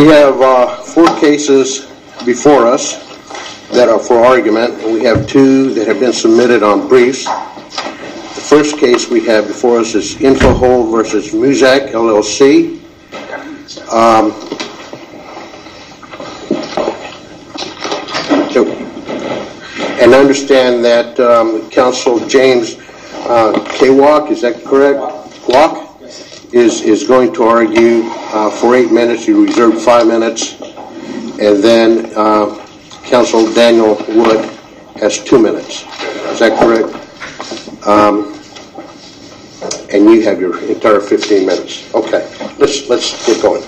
We have 4 cases before us that are for argument, and we have 2 that have been submitted on briefs. The first case we have before us is Info-Hold versus Muzak, LLC. And I understand that Counsel James Kwok, is that correct? Kwok is going to argue for 8 minutes. You reserved 5 minutes. And then Counsel Daniel Wood has 2 minutes. Is that correct? And you have your entire 15 minutes. Okay, let's get going.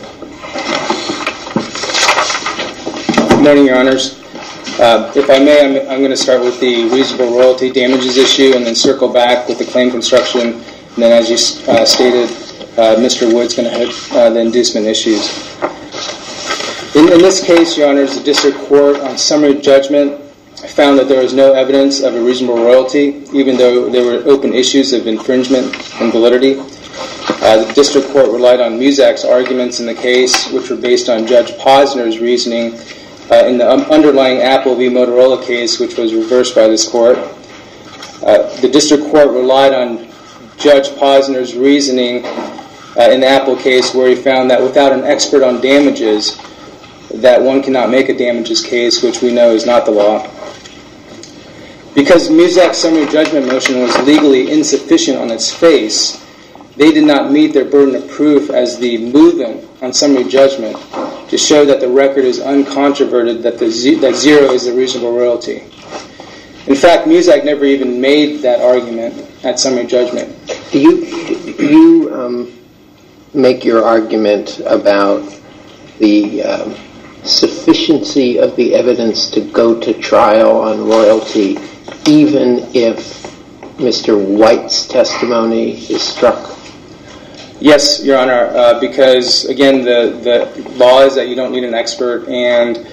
Good morning, Your Honors. If I may, I'm going to start with the reasonable royalty damages issue and then circle back with the claim construction. And then, as you stated, Mr. Wood's going to hit the inducement issues. In this case, Your Honors, the District Court on summary judgment found that there was no evidence of a reasonable royalty, even though there were open issues of infringement and validity. The District Court relied on Muzak's arguments in the case, which were based on Judge Posner's reasoning in the underlying Apple v. Motorola case, which was reversed by this court. The District Court relied on Judge Posner's reasoning in the Apple case, where he found that without an expert on damages, that one cannot make a damages case, which we know is not the law. Because Muzak's summary judgment motion was legally insufficient on its face, they did not meet their burden of proof as the movement on summary judgment to show that the record is uncontroverted, that zero is a reasonable royalty. In fact, Muzak never even made that argument at summary judgment. Do you make your argument about the sufficiency of the evidence to go to trial on royalty, even if Mr. White's testimony is struck? Yes, Your Honor, because, again, the law is that you don't need an expert, and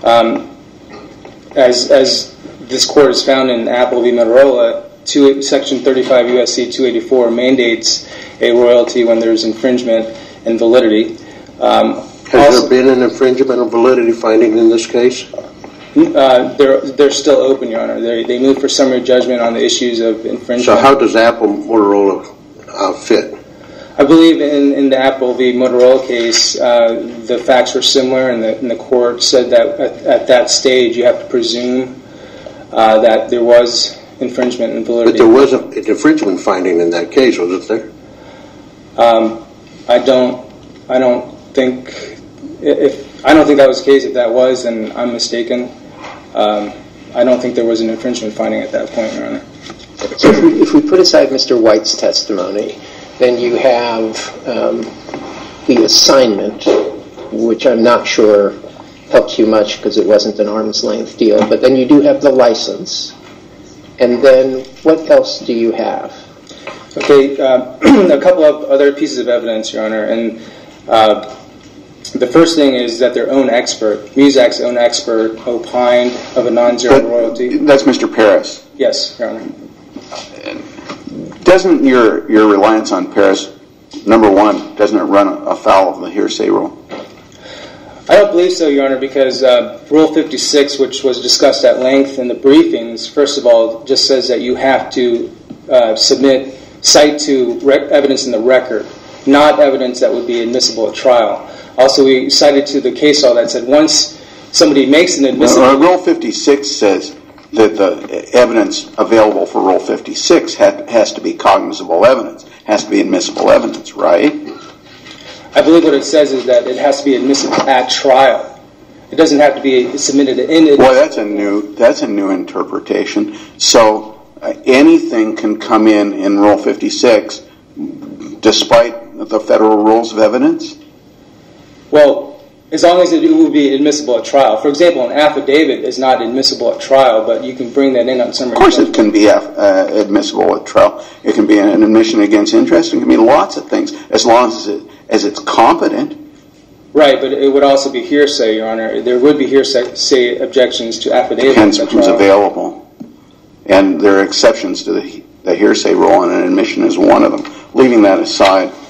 as this court has found in Apple v. Motorola, Section 35 U.S.C. 284 mandates a royalty when there's infringement and validity. Has there been an infringement and validity finding in this case? They're still open, Your Honor. They moved for summary judgment on the issues of infringement. So how does Apple Motorola fit? I believe in the Apple v. Motorola case, the facts were similar, and the court said that at that stage you have to presume that there was infringement and validity. But there was an infringement finding in that case, wasn't there? I don't think that was the case. If that was, then I'm mistaken. I don't think there was an infringement finding at that point, Your Honor. So if we put aside Mr. White's testimony, then you have the assignment, which I'm not sure helps you much because it wasn't an arm's length deal, but then you do have the license. And then what else do you have? Okay, a couple of other pieces of evidence, Your Honor. And the first thing is that their own expert, Muzak's own expert, opined of a non-zero royalty. That's Mr. Paris. Yes, Your Honor. Doesn't your reliance on Paris, number one, doesn't it run afoul of the hearsay rule? I don't believe so, Your Honor, because Rule 56, which was discussed at length in the briefings, first of all, just says that you have to cite to evidence in the record, not evidence that would be admissible at trial. Also, we cited to the case law that said once somebody makes an admissible... Rule 56 says that the evidence available for Rule 56 has to be cognizable evidence, has to be admissible evidence, right? I believe what it says is that it has to be admissible at trial. It doesn't have to be submitted in... Well, that's a new interpretation. So anything can come in Rule 56 despite the federal rules of evidence? Well, as long as it will be admissible at trial. For example, an affidavit is not admissible at trial, but you can bring that in on summary judgment. Of course it can be admissible at trial. It can be an admission against interest. It can be lots of things, as long as it's competent. Right, but it would also be hearsay, Your Honor. There would be hearsay objections to affidavits. Depends who's available. And there are exceptions to the hearsay rule, and an admission is one of them. Leaving that aside,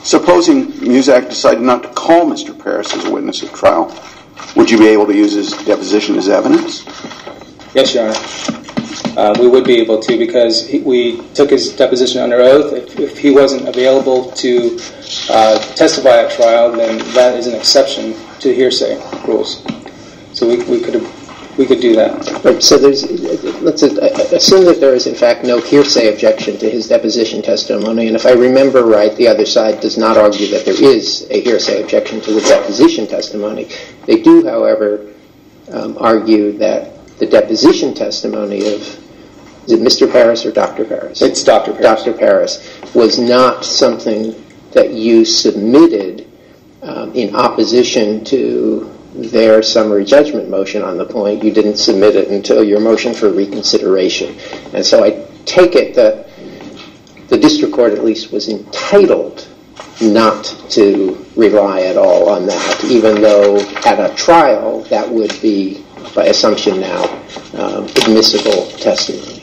Supposing Muzak decided not to call Mr. Paris as a witness at trial, would you be able to use his deposition as evidence? Yes, Your Honor. We would be able to, because we took his deposition under oath. If he wasn't available to testify at trial, then that is an exception to hearsay rules. So we could do that. Right, so let's assume that there is in fact no hearsay objection to his deposition testimony, and if I remember right, the other side does not argue that there is a hearsay objection to the deposition testimony. They do, however, argue that the deposition testimony of, is it Mr. Paris or Dr. Paris? It's Dr. Paris. Dr. Paris was not something that you submitted in opposition to their summary judgment motion on the point. You didn't submit it until your motion for reconsideration. And so I take it that the district court at least was entitled not to rely at all on that, even though at a trial that would be, by assumption now, admissible testimony.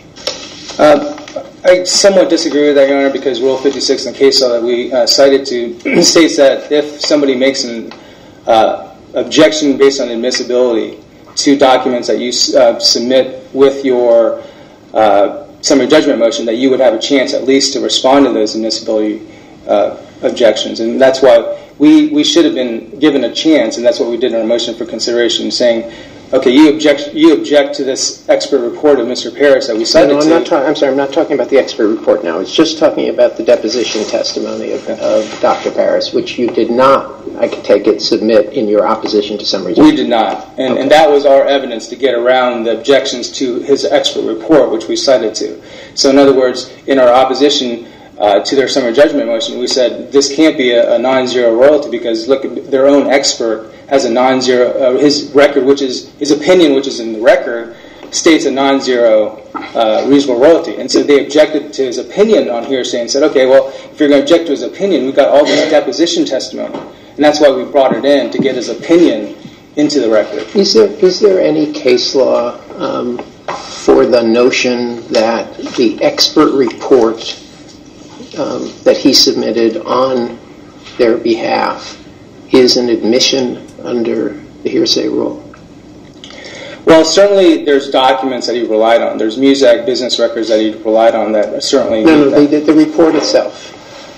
I somewhat disagree with that, Your Honor, because Rule 56 in the case law that we cited to states that if somebody makes an objection based on admissibility to documents that you submit with your summary judgment motion, that you would have a chance at least to respond to those admissibility objections. And that's why we should have been given a chance, and that's what we did in our motion for consideration, saying, okay, you object to this expert report of Mr. Paris that we cited I'm sorry, I'm not talking about the expert report now. It's just talking about the deposition testimony of Dr. Paris, which you did not, I can take it, submit in your opposition to summary judgment. We did not. And that was our evidence to get around the objections to his expert report, which we cited to. So in other words, in our opposition to their summary judgment motion, we said this can't be a non-zero royalty because, look, their own expert has a non-zero, his record, which is, his opinion, which is in the record, states a non-zero reasonable royalty. And so they objected to his opinion on hearsay and said, okay, well, if you're going to object to his opinion, we've got all this deposition testimony. And that's why we brought it in, to get his opinion into the record. Is there any case law for the notion that the expert report that he submitted on their behalf is an admission under the hearsay rule? Well, certainly there's documents that he relied on. There's Muzak business records that he relied on that certainly... No, the report itself.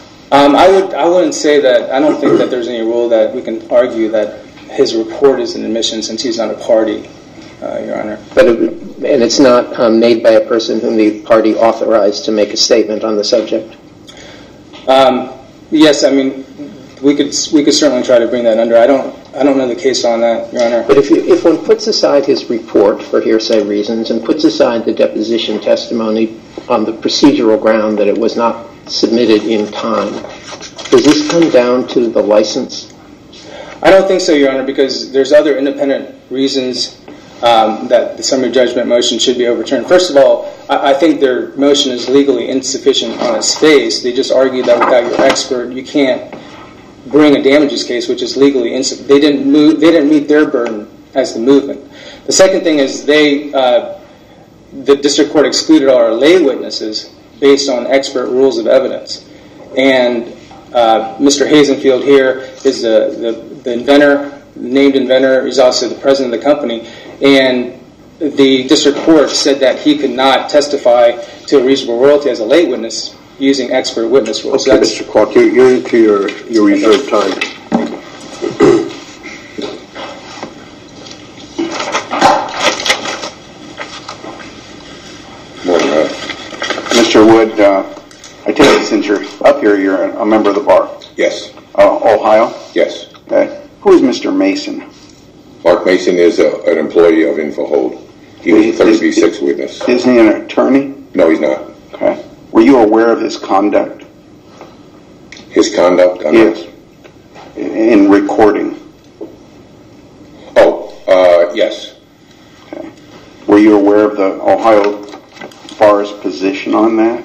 I wouldn't say that. I don't think that there's any rule that we can argue that his report is an admission since he's not a party, Your Honor. And it's not made by a person whom the party authorized to make a statement on the subject? Yes, I mean, we could certainly try to bring that under. I don't know the case on that, Your Honor. But if one puts aside his report for hearsay reasons and puts aside the deposition testimony on the procedural ground that it was not submitted in time, does this come down to the license? I don't think so, Your Honor, because there's other independent reasons that the summary judgment motion should be overturned. First of all, I think their motion is legally insufficient on its face. They just argued that without your expert, you can't bring a damages case, which is legally insufficient. They didn't meet their burden as the movement. The second thing is the district court excluded all our lay witnesses based on expert rules of evidence. And Mr. Hazenfield here is the inventor, named inventor. He's also the president of the company. And the district court said that he could not testify to a reasonable royalty as a lay witness using expert witness rules. Okay, Mr. Clark, you're into your reserved time. Mr. Wood, I take it since you're up here, you're a member of the bar. Yes. Ohio? Yes. Okay. Who is Mr. Mason? Mark Mason is an employee of InfoHold. He was a 30B6 witness. Is he an attorney? No, he's not. Okay. Were you aware of his conduct? His conduct? Yes. In recording? Yes. Okay. Were you aware of the Ohio bar's position on that?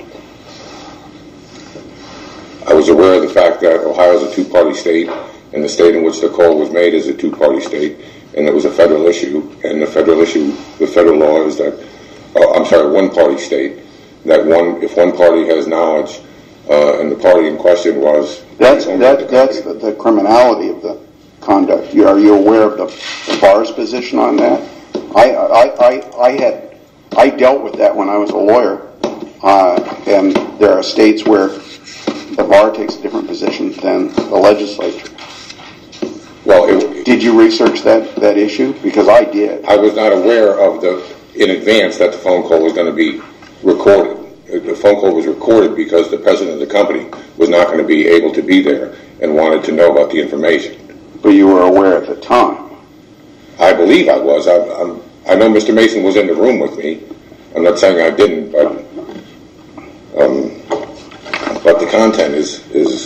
I was aware of the fact that Ohio is a two-party state, and the state in which the call was made is a two-party state, and it was a federal issue, and the federal law is that, one-party state, that if one party has knowledge, and the party in question was That's the criminality of the conduct. Are you aware of the bar's position on that? I dealt with that when I was a lawyer, and there are states where the bar takes a different position than the legislature. Well, did you research that issue? Because I did. I was not aware of in advance that the phone call was going to be recorded. The phone call was recorded because the president of the company was not going to be able to be there and wanted to know about the information. But you were aware at the time. I believe I was. I know Mr. Mason was in the room with me. I'm not saying I didn't, but the content is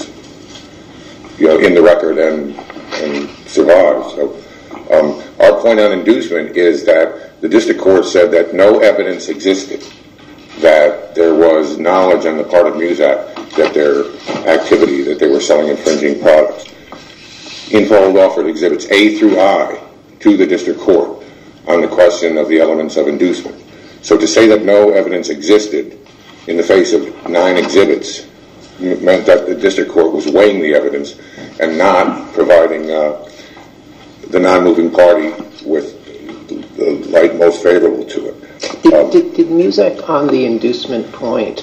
in the record and survives. So, our point on inducement is that the district court said that no evidence existed that there was knowledge on the part of Muzak that their activity, that they were selling infringing products. Infold offered exhibits A through I to the district court on the question of the elements of inducement. So to say that no evidence existed in the face of 9 exhibits meant that the district court was weighing the evidence and not providing the non-moving party with the light most favorable to it. Did Muzak, on the inducement point,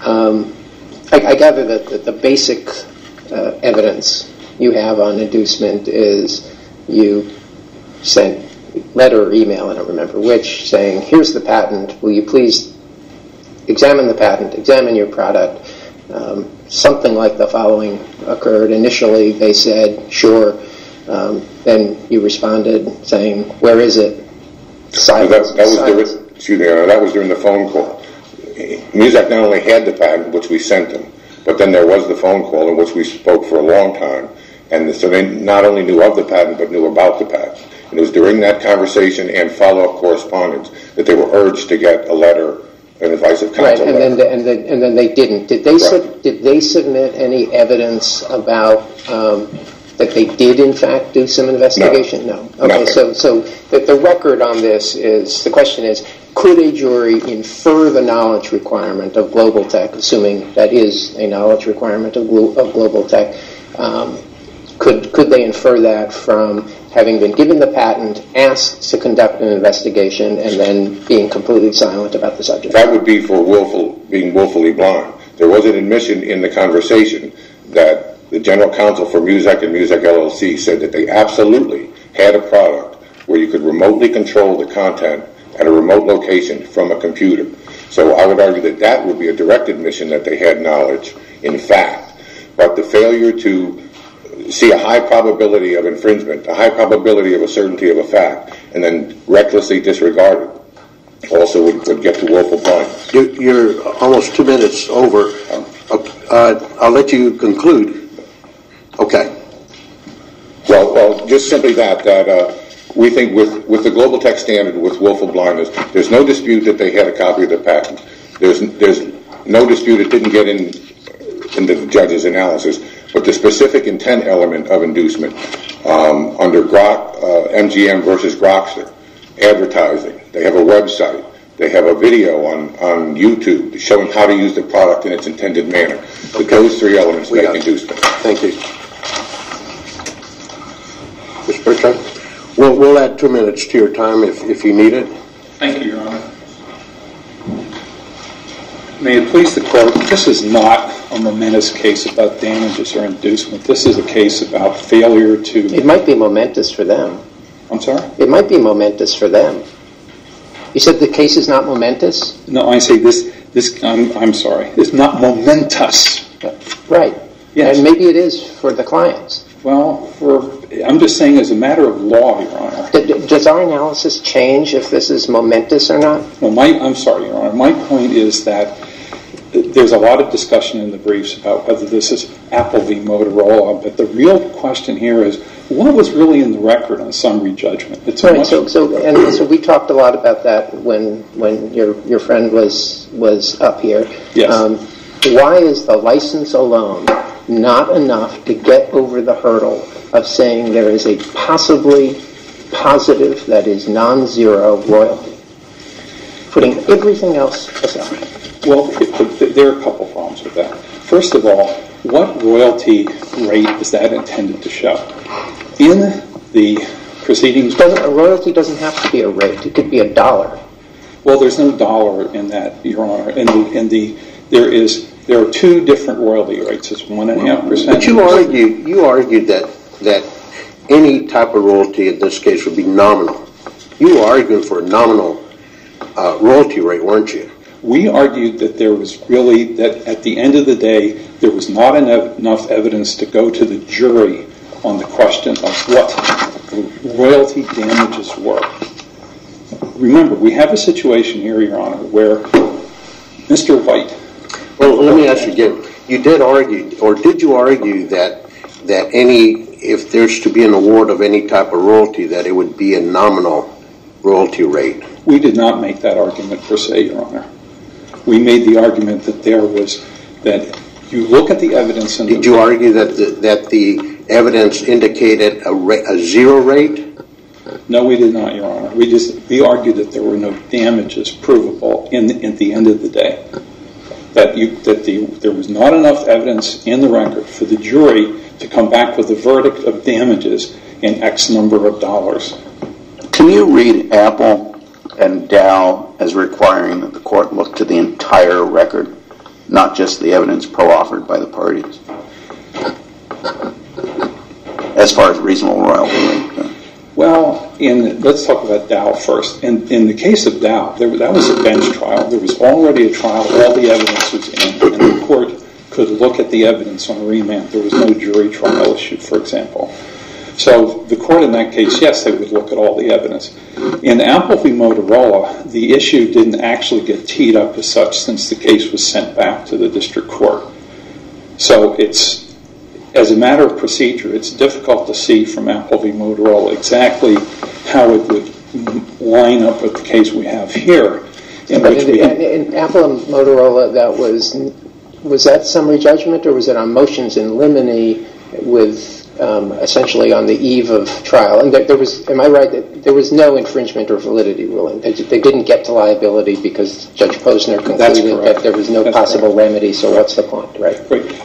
I gather that the basic evidence you have on inducement is you sent letter or email, I don't remember which, saying, here's the patent, will you please examine the patent, examine your product. Something like the following occurred. Initially, they said, sure. Then you responded saying, where is it? Silence. That was during the phone call. Muzak not only had the patent, which we sent them, but then there was the phone call in which we spoke for a long time. And so they not only knew of the patent, but knew about the patent. And it was during that conversation and follow-up correspondence that they were urged to get a letter, an advice of counsel. Right, and then they didn't. Did they submit any evidence about that they did in fact do some investigation? No. Okay, Nothing. so the record on this is, the question is, could a jury infer the knowledge requirement of Global Tech, assuming that is a knowledge requirement of Global Tech? Could they infer that from having been given the patent, asked to conduct an investigation, and then being completely silent about the subject? That would be for being willfully blind. There was an admission in the conversation that the general counsel for Muzak and Muzak LLC said that they absolutely had a product where you could remotely control the content at a remote location from a computer. So I would argue that that would be a direct admission that they had knowledge, in fact. But the failure to see a high probability of infringement, a high probability of a certainty of a fact, and then recklessly disregard it also would get to willful blindness. You're almost 2 minutes over. I'll let you conclude. Okay. Well, just simply that we think with the Global Tech standard, with willful blindness, there's no dispute that they had a copy of the patent. There's no dispute it didn't get into the judge's analysis, but the specific intent element of inducement under MGM versus Grokster, advertising, they have a website, they have a video on YouTube showing how to use the product in its intended manner. But those 3 elements make inducement. Thank you. Mr. Bertrand? We'll add 2 minutes to your time if you need it. Thank you, Your Honor. May it please the Court, this is not a momentous case about damages or inducement. This is a case about failure to... It might be momentous for them. I'm sorry? It might be momentous for them. You said the case is not momentous? No, I say I'm sorry. It's not momentous. Right. Yes. And maybe it is for the clients. Well, I'm just saying as a matter of law, Your Honor. Does our analysis change if this is momentous or not? Well, I'm sorry, Your Honor. My point is that there's a lot of discussion in the briefs about whether this is Apple v. Motorola, but the real question here is what was really in the record on summary judgment? It's right. So we talked a lot about that when your friend was up here. Yes. Why is the license alone not enough to get over the hurdle of saying there is a possibly positive, that is non-zero royalty, putting everything else aside? Well, there are a couple problems with that. First of all, what royalty rate is that intended to show? In the proceedings... A royalty doesn't have to be a rate. It could be $1. Well, there's no dollar in that, Your Honor. There are two different royalty rates. It's 1.5%. But you argued that any type of royalty in this case would be nominal. You were arguing for a nominal royalty rate, weren't you? We argued that there was really, that at the end of the day, there was not enough evidence to go to the jury on the question of what the royalty damages were. Remember, we have a situation here, Your Honor, where Mr. White... Well, let me ask you again. You did argue, or did you argue that if there's to be an award of any type of royalty, that it would be a nominal royalty rate? We did not make that argument per se, Your Honor. We made the argument that that you look at the evidence and... Did you argue that the evidence indicated a zero rate? No, we did not, Your Honor. We argued that there were no damages provable at the end of the day. That there was not enough evidence in the record for the jury to come back with a verdict of damages in X number of dollars. Can you read Apple and Dow as requiring that the court look to the entire record, not just the evidence pro-offered by the parties, as far as reasonable royalty rate goes? Well, let's talk about Dow first. In the case of Dow, that was a bench trial. There was already a trial. All the evidence was in, and the court could look at the evidence on remand. There was no jury trial issued, for example. So the court in that case, yes, they would look at all the evidence. In Apple v. Motorola, the issue didn't actually get teed up as such since the case was sent back to the district court. So it's, as a matter of procedure, it's difficult to see from Apple v. Motorola exactly how it would line up with the case we have here. In Apple and Motorola, was that summary judgment, or was it on motions in limine with essentially on the eve of trial? And there was, am I right, that there was no infringement or validity ruling? They didn't get to liability because Judge Posner concluded that there was no possible remedy, so what's the point, right?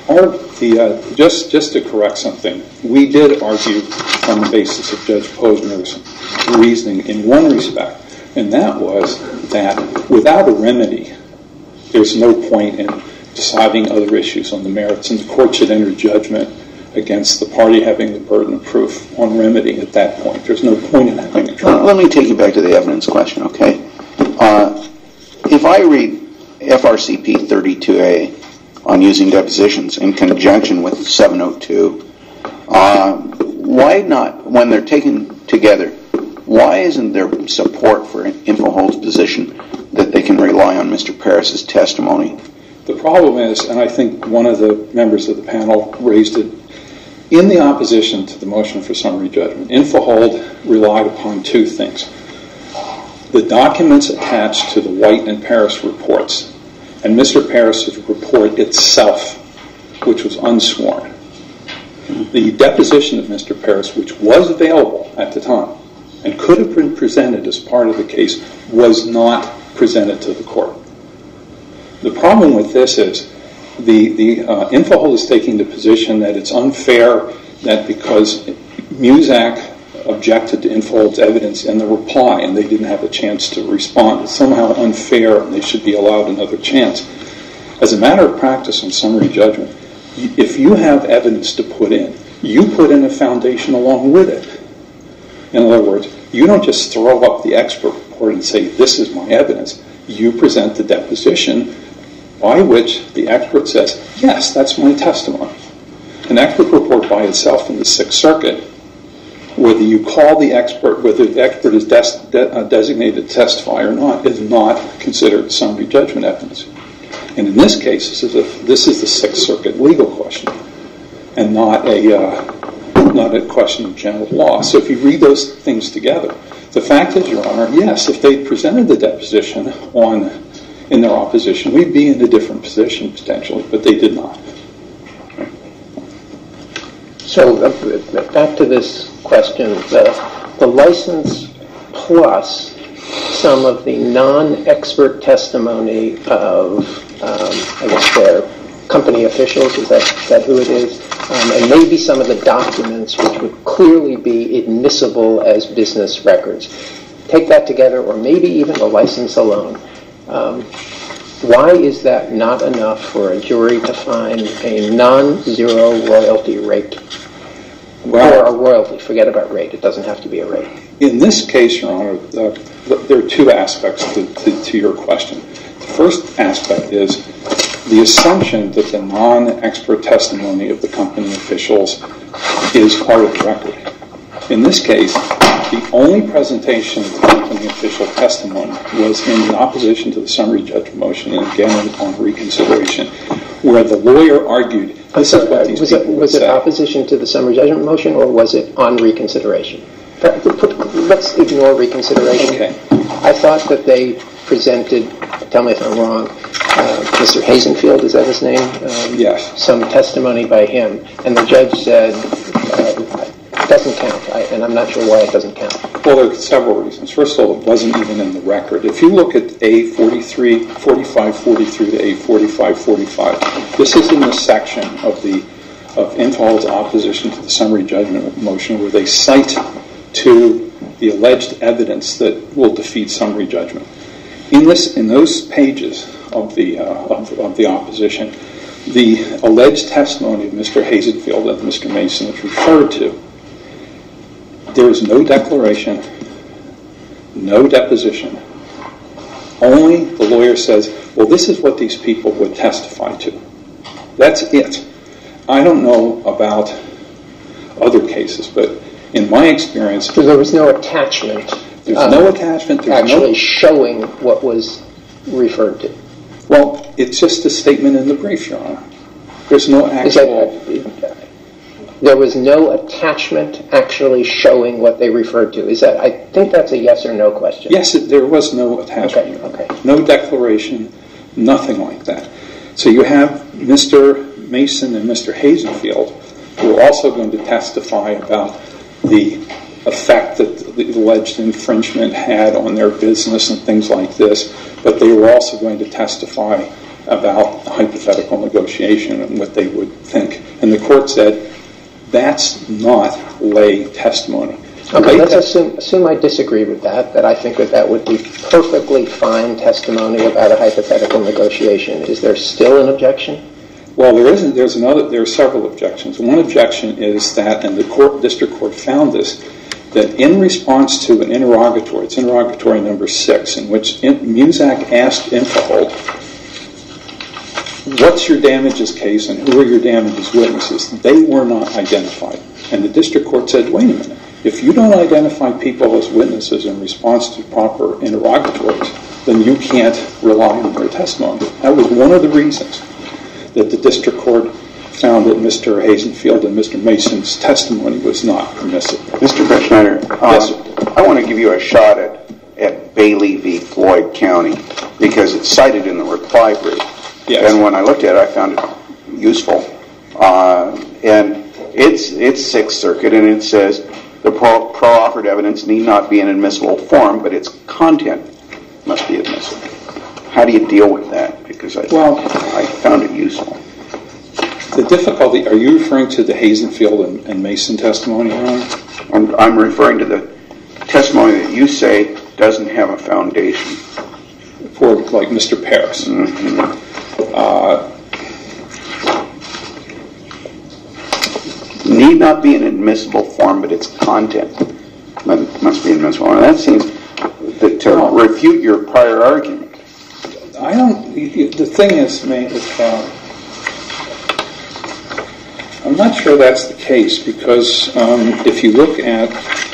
Just to correct something, we did argue on the basis of Judge Posner's reasoning in one respect, and that was that without a remedy, there's no point in deciding other issues on the merits, and the court should enter judgment against the party having the burden of proof on remedy at that point. There's no point in having a trial. Let me take you back to the evidence question, okay? If I read FRCP 32A on using depositions in conjunction with 702, why not, when they're taken together, why isn't there support for InfoHold's position that they can rely on Mr. Parris's testimony? The problem is, and I think one of the members of the panel raised it, in the opposition to the motion for summary judgment, InfoHold relied upon two things. The documents attached to the White and Parris reports, and Mr. Parris's report itself, which was unsworn. The deposition of Mr. Parris, which was available at the time and could have been presented as part of the case, was not presented to the court. The problem with this is the InfoHold is taking the position that it's unfair that because Muzak objected to InfoHold's evidence in the reply and they didn't have a chance to respond, it's somehow unfair and they should be allowed another chance. As a matter of practice on summary judgment, if you have evidence to put in, you put in a foundation along with it. In other words, you don't just throw up the expert report and say, this is my evidence. You present the deposition by which the expert says, yes, that's my testimony. An expert report by itself in the Sixth Circuit, whether you call the expert, whether the expert is designated to testify or not, is not considered summary judgment evidence. And in this case, this is the Sixth Circuit legal question and not a question of general law. So if you read those things together, the fact is, Your Honor, yes, if they presented the deposition in their opposition, we'd be in a different position potentially, but they did not. So back to this question, the license plus some of the non-expert testimony of, I guess, their company officials, is that who it is? And maybe some of the documents which would clearly be admissible as business records. Take that together, or maybe even the license alone. Why is that not enough for a jury to find a non-zero royalty rate? Or a royalty, forget about rate, it doesn't have to be a rate. In this case, Your Honor, there are two aspects to your question. The first aspect is the assumption that the non-expert testimony of the company officials is part of the record. In this case, the only presentation of the company official testimony was in the opposition to the summary judgment motion, and again on reconsideration, where the lawyer argued this is what these people would say. Was it opposition to the summary judgment motion, or was it on reconsideration? Let's ignore reconsideration. Okay. I thought that they presented, tell me if I'm wrong, Mr. Hazenfield, is that his name? Yes. Some testimony by him, and the judge said it doesn't count, and I'm not sure why it doesn't count. Well, there are several reasons. First of all, it wasn't even in the record. If you look at A43, 4543 to A4545, this is in the section of Infold's opposition to the summary judgment motion where they cite to the alleged evidence that will defeat summary judgment. In those pages of the opposition, the alleged testimony of Mr. Hazenfield and Mr. Mason is referred to. There is no declaration, no deposition. Only the lawyer says, well, this is what these people would testify to. That's it. I don't know about other cases, but in my experience... So there was no attachment. There's no attachment. Actually showing what was referred to. Well, it's just a statement in the brief, Your Honor. There's no actual... There was no attachment actually showing what they referred to. I think that's a yes or no question. Yes, there was no attachment. Okay. No declaration, nothing like that. So you have Mr. Mason and Mr. Hazenfield who are also going to testify about the effect that the alleged infringement had on their business and things like this, but they were also going to testify about the hypothetical negotiation and what they would think. And the court said, that's not lay testimony. Okay, let's assume I disagree with that I think that would be perfectly fine testimony about a hypothetical negotiation. Is there still an objection? Well, there isn't. There are several objections. One objection is that, and the district court found this, that in response to an interrogatory, it's interrogatory number 6, in which Muzak asked Infohold, what's your damages case and who are your damages witnesses? They were not identified. And the district court said, wait a minute, if you don't identify people as witnesses in response to proper interrogatories, then you can't rely on their testimony. That was one of the reasons that the district court found that Mr. Hazenfield and Mr. Mason's testimony was not permissible. Mr. Schneider, yes, I want to give you a shot at Bailey v. Floyd County because it's cited in the reply brief. Yes. And when I looked at it, I found it useful. And it's Sixth Circuit, and it says the pro-offered evidence need not be in admissible form, but its content must be admissible. How do you deal with that? Because I found it useful. The difficulty, are you referring to the Hazenfield and Mason testimony, Ron? I'm referring to the testimony that you say doesn't have a foundation. For, like, Mr. Paris. Mm-hmm. Need not be in admissible form, but its content must be admissible. And that seems to refute your prior argument. The thing is, I'm not sure that's the case because if you look at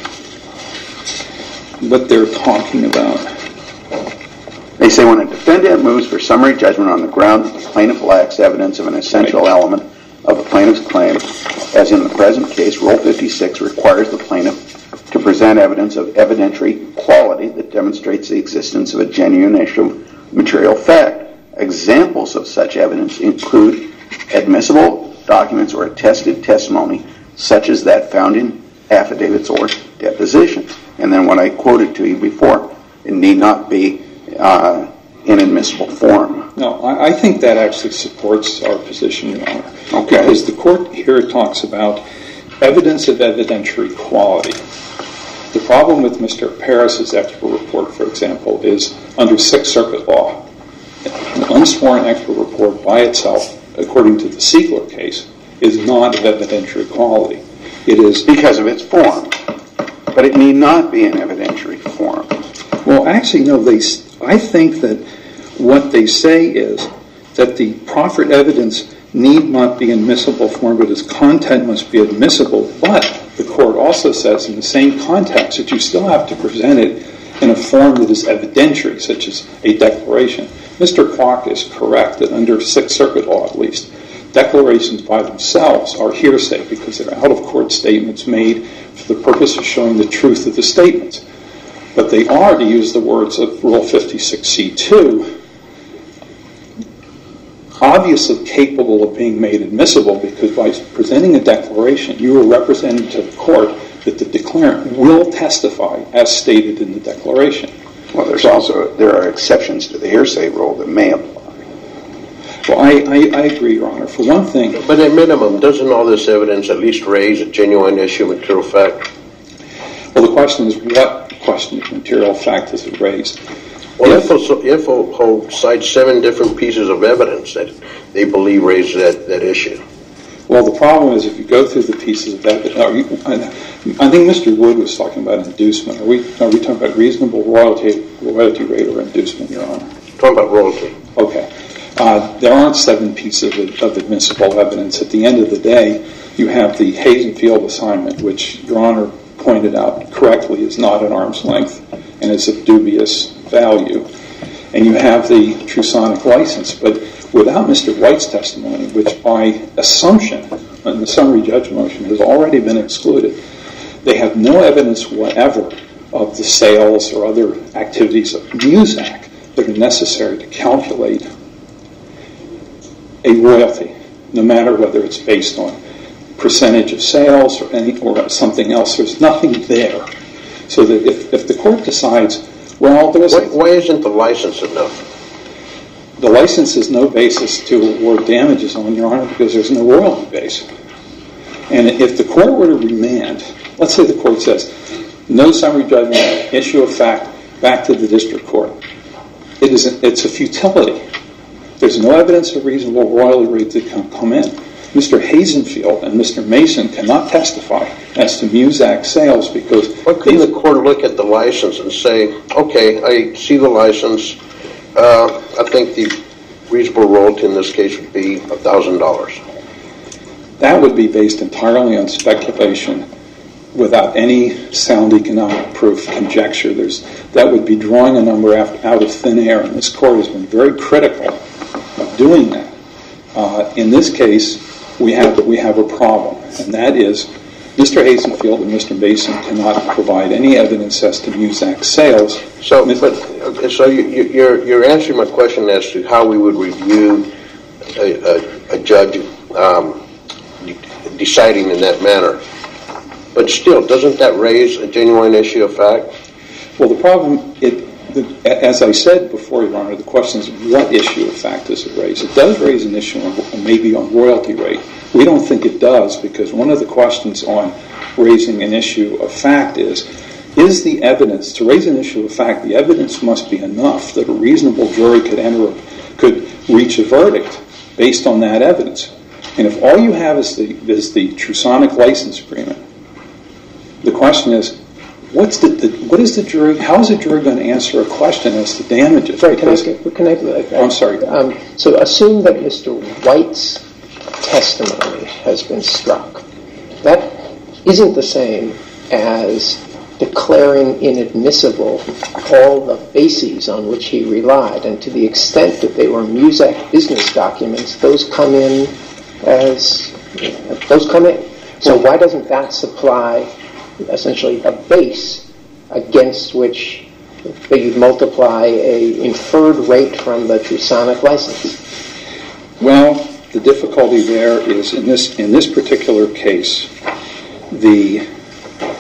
what they're talking about. They say when a defendant moves for summary judgment on the ground that the plaintiff lacks evidence of an essential element of the plaintiff's claim, as in the present case, Rule 56 requires the plaintiff to present evidence of evidentiary quality that demonstrates the existence of a genuine issue of material fact. Examples of such evidence include admissible documents or attested testimony, such as that found in affidavits or depositions. And then what I quoted to you before, it need not be inadmissible form. No, I think that actually supports our position, Your Honor. Okay. Because the court here talks about evidence of evidentiary quality. The problem with Mr. Paris's expert report, for example, is under Sixth Circuit law, an unsworn expert report by itself, according to the Siegler case, is not of evidentiary quality. It is Because of its form. But it need not be an evidentiary form. Well, actually, no. I think that what they say is that the proffered evidence need not be admissible form, but its content must be admissible. But the court also says in the same context that you still have to present it in a form that is evidentiary, such as a declaration. Mr. Kwok is correct that under Sixth Circuit law, at least, declarations by themselves are hearsay because they're out-of-court statements made for the purpose of showing the truth of the statements. But they are, to use the words of Rule 56C2, obviously capable of being made admissible because by presenting a declaration, you are representing to the court that the declarant will testify as stated in the declaration. Well, there are exceptions to the hearsay rule that may apply. Well, I agree, Your Honor. For one thing... But at minimum, doesn't all this evidence at least raise a genuine issue of material fact? Well, the question is, what question of material fact does it raise? Well, Info cites 7 different pieces of evidence that they believe raise that issue. Well, the problem is if you go through the pieces of evidence... I think Mr. Wood was talking about inducement. Are we talking about reasonable royalty rate or inducement, Your Honor? Talking about royalty. Okay. There aren't 7 pieces of admissible evidence. At the end of the day, you have the Hazenfield assignment, which Your Honor pointed out correctly is not an arm's length and is of dubious value. And you have the Trusonic license. But without Mr. White's testimony, which by assumption in the summary judgment motion has already been excluded, they have no evidence whatever of the sales or other activities of Muzak that are necessary to calculate a royalty, no matter whether it's based on percentage of sales or something else. There's nothing there. So that if the court decides, well, why isn't the license enough? The license is no basis to award damages on, Your Honor, because there's no royalty base. And if the court were to remand, let's say the court says, no summary judgment, issue of fact, back to the district court. It's a futility. There's no evidence of reasonable royalty rate that can come in. Mr. Hazenfield and Mr. Mason cannot testify as to Muzak sales because... Why couldn't the court look at the license and say, okay, I see the license. I think the reasonable royalty in this case would be $1,000. That would be based entirely on speculation without any sound economic proof, conjecture. That would be drawing a number out of thin air, and this court has been very critical of doing that. In this case, we have a problem, and that is Mr. Hazenfield and Mr. Mason cannot provide any evidence as to Muzak sales. So you're answering my question as to how we would review a judge deciding in that manner. But still, doesn't that raise a genuine issue of fact? Well, the problem, as I said before, Your Honor, the question is what issue of fact does it raise? It does raise an issue maybe on royalty rate. We don't think it does because one of the questions on raising an issue of fact is the evidence, to raise an issue of fact, the evidence must be enough that a reasonable jury could reach a verdict based on that evidence. And if all you have is the Trusonic license agreement, the question is, how is the jury going to answer a question as to damages? Sorry, can I I'm sorry. So assume that Mr. White's testimony has been struck. That isn't the same as declaring inadmissible all the bases on which he relied, and to the extent that they were Muzak business documents, those come in. So why doesn't that supply essentially a base against which you'd multiply a inferred rate from the Trusonic license? Well, the difficulty there is in this particular case,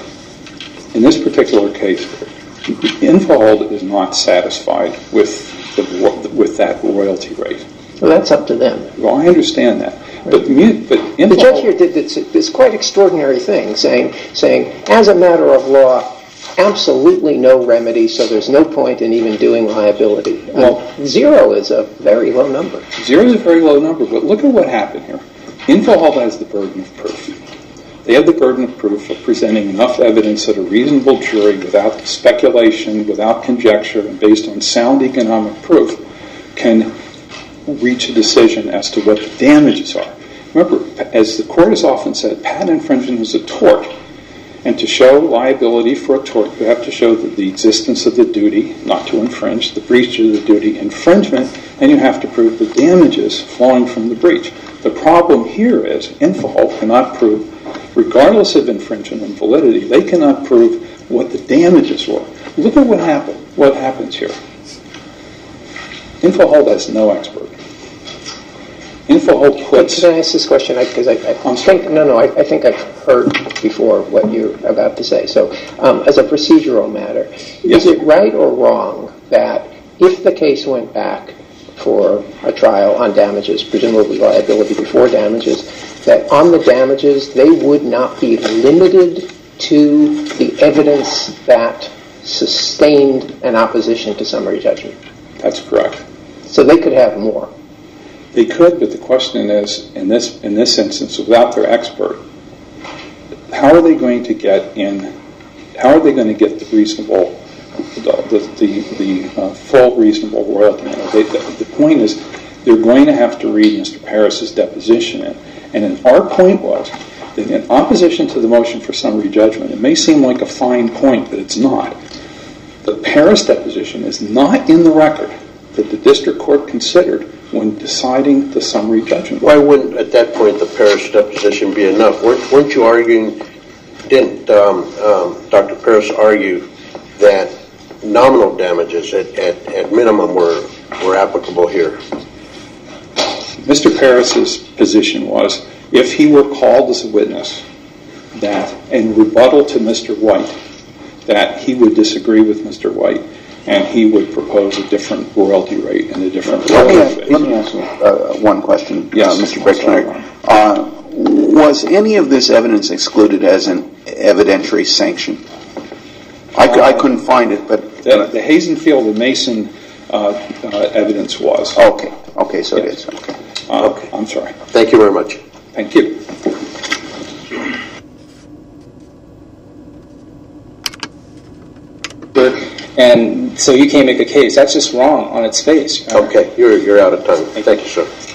Infohold is not satisfied with with that royalty rate. Well, that's up to them. Well, I understand that. But The judge here did this quite extraordinary thing, saying, as a matter of law, absolutely no remedy, so there's no point in even doing liability. Well, 0 is a very low number. 0 is a very low number, but look at what happened here. InfoHealth has the burden of proof. They have the burden of proof of presenting enough evidence that a reasonable jury, without speculation, without conjecture, and based on sound economic proof, can reach a decision as to what the damages are. Remember, as the court has often said, patent infringement is a tort. And to show liability for a tort, you have to show that the existence of the duty not to infringe, the breach of the duty, infringement, and you have to prove the damages flowing from the breach. The problem here is InfoHealth cannot prove, regardless of infringement and validity, they cannot prove what the damages were. Look at what happens here. InfoHealth has no expert. InfoHealth puts... Can I ask this question? Because I think I've heard before what you're about to say. So, as a procedural matter, yes. Is it right or wrong that if the case went back for a trial on damages, presumably liability before damages, that on the damages they would not be limited to the evidence that sustained an opposition to summary judgment? That's correct. So they could have more. They could, but the question is, in this instance, without their expert, how are they going to get the reasonable, the full reasonable royalty? The point is, they're going to have to read Mr. Parris's deposition in. And our point was that in opposition to the motion for summary judgment, it may seem like a fine point, but it's not. The Parris deposition is not in the record that the district court considered when deciding the summary judgment. Why wouldn't, at that point, the Parris deposition be enough? Weren't you arguing, didn't Dr. Parris argue that nominal damages at minimum were applicable here? Mr. Parris's position was, if he were called as a witness, that in rebuttal to Mr. White, that he would disagree with Mr. White and he would propose a different royalty rate and a different royalty rate. Let me ask one question, yes, Mr. Brickner. Was any of this evidence excluded as an evidentiary sanction? I couldn't find it, but... The Hazenfield and Mason evidence was. Okay, so yes. It is. Okay. I'm sorry. Thank you very much. Thank you. And so you can't make a case. That's just wrong on its face. Okay, you're out of time. Thank you, sir.